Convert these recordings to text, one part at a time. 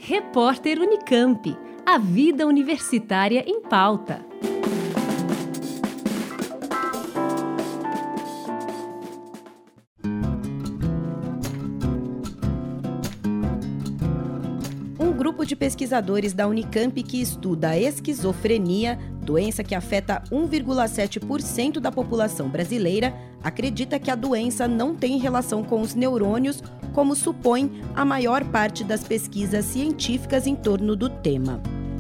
Repórter Unicamp. A vida universitária em pauta. Um grupo de pesquisadores da Unicamp que estuda a esquizofrenia, doença que afeta 1,7% da população brasileira, acredita que a doença não tem relação com os neurônios, como supõe a maior parte das pesquisas científicas em torno do tema.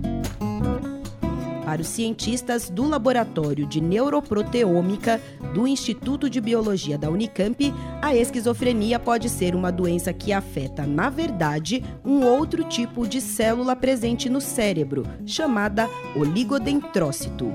Para os cientistas do Laboratório de Neuroproteômica do Instituto de Biologia da Unicamp, a esquizofrenia pode ser uma doença que afeta, na verdade, um outro tipo de célula presente no cérebro, chamada oligodendrócito.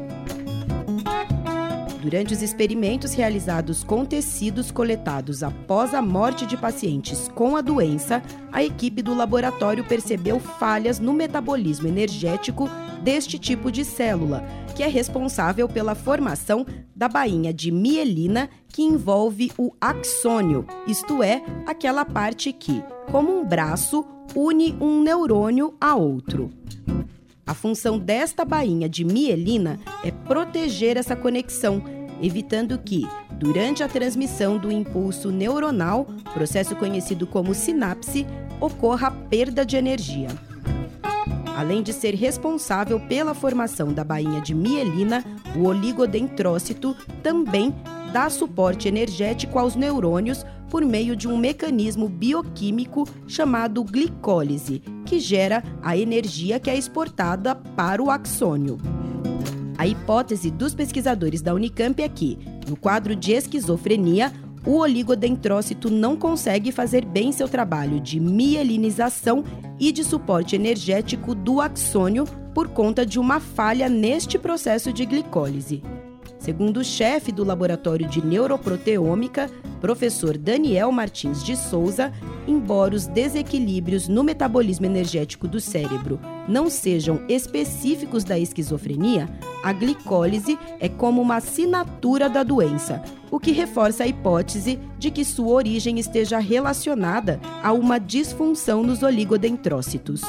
Durante os experimentos realizados com tecidos coletados após a morte de pacientes com a doença, a equipe do laboratório percebeu falhas no metabolismo energético deste tipo de célula, que é responsável pela formação da bainha de mielina que envolve o axônio, isto é, aquela parte que, como um braço, une um neurônio a outro. A função desta bainha de mielina é proteger essa conexão, evitando que, durante a transmissão do impulso neuronal, processo conhecido como sinapse, ocorra a perda de energia. Além de ser responsável pela formação da bainha de mielina, o oligodendrócito também dá suporte energético aos neurônios por meio de um mecanismo bioquímico chamado glicólise, que gera a energia que é exportada para o axônio. A hipótese dos pesquisadores da Unicamp é que, no quadro de esquizofrenia, o oligodendrócito não consegue fazer bem seu trabalho de mielinização e de suporte energético do axônio por conta de uma falha neste processo de glicólise. Segundo o chefe do Laboratório de Neuroproteômica, professor Daniel Martins de Souza, embora os desequilíbrios no metabolismo energético do cérebro não sejam específicos da esquizofrenia, a glicólise é como uma assinatura da doença, o que reforça a hipótese de que sua origem esteja relacionada a uma disfunção nos oligodendrócitos.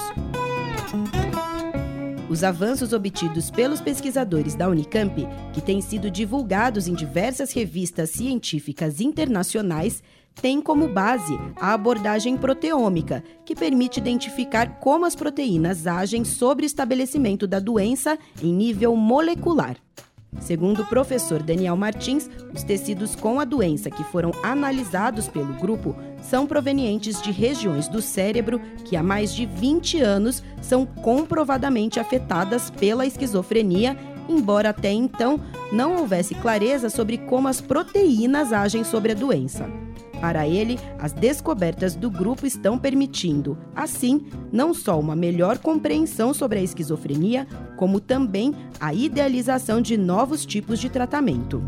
Os avanços obtidos pelos pesquisadores da Unicamp, que têm sido divulgados em diversas revistas científicas internacionais, têm como base a abordagem proteômica, que permite identificar como as proteínas agem sobre o estabelecimento da doença em nível molecular. Segundo o professor Daniel Martins, os tecidos com a doença que foram analisados pelo grupo são provenientes de regiões do cérebro que há mais de 20 anos são comprovadamente afetadas pela esquizofrenia, embora até então não houvesse clareza sobre como as proteínas agem sobre a doença. Para ele, as descobertas do grupo estão permitindo, assim, não só uma melhor compreensão sobre a esquizofrenia, como também a idealização de novos tipos de tratamento.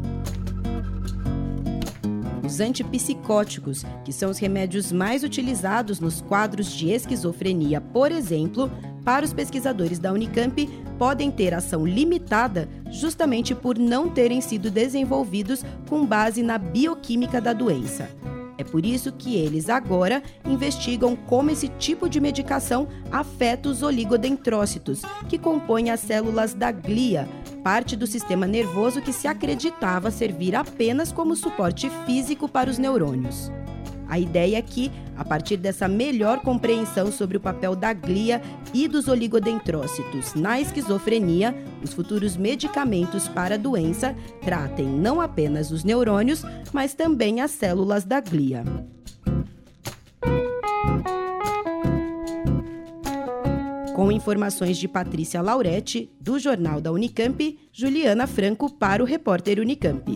Os antipsicóticos, que são os remédios mais utilizados nos quadros de esquizofrenia, por exemplo, para os pesquisadores da Unicamp, podem ter ação limitada justamente por não terem sido desenvolvidos com base na bioquímica da doença. É por isso que eles agora investigam como esse tipo de medicação afeta os oligodendrócitos, que compõem as células da glia, parte do sistema nervoso que se acreditava servir apenas como suporte físico para os neurônios. A ideia é que, a partir dessa melhor compreensão sobre o papel da glia e dos oligodendrócitos na esquizofrenia, os futuros medicamentos para a doença tratem não apenas os neurônios, mas também as células da glia. Com informações de Patrícia Lauretti, do Jornal da Unicamp, Juliana Franco para o Repórter Unicamp.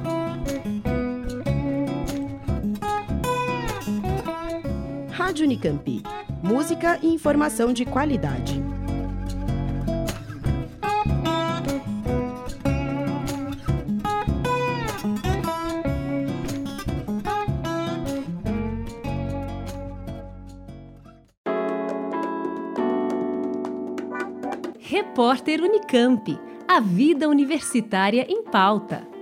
Rádio Unicamp. Música e informação de qualidade. Repórter Unicamp. A vida universitária em pauta.